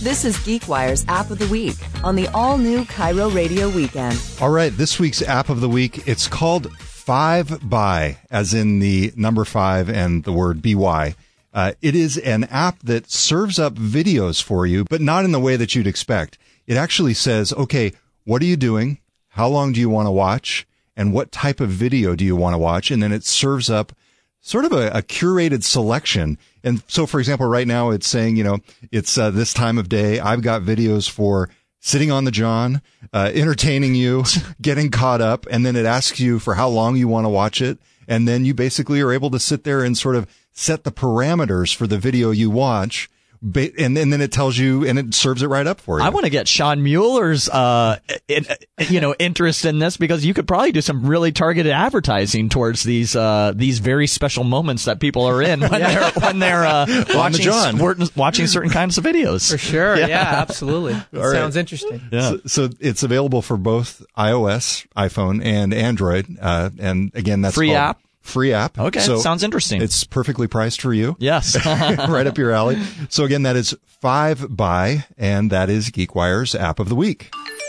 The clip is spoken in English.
This is GeekWire's App of the Week on the all-new Cairo Radio Weekend. All right, this week's App of the Week, it's called 5by, as in the number 5 and the word BY. It is an app that serves up videos for you, but not in the way that you'd expect. It actually says, okay, what are you doing? How long do you want to watch? And what type of video do you want to watch? And then it serves up sort of a curated selection. And so, for example, right now it's saying, it's this time of day. I've got videos for sitting on the John, entertaining you, getting caught up. And then it asks you for how long you want to watch it. And then you basically are able to sit there and sort of set the parameters for the video you watch. And then it tells you, and it serves it right up for you. I want to get Sean Mueller's, interest in this, because you could probably do some really targeted advertising towards these very special moments that people are in when they're watching certain kinds of videos. For sure, yeah, absolutely. Sounds interesting. Yeah. So it's available for both iOS, iPhone, and Android. And again, that's free app. Free app. Okay, so sounds interesting. It's perfectly priced for you. Yes. Right up your alley. So again, that is 5by, and that is GeekWire's App of the Week.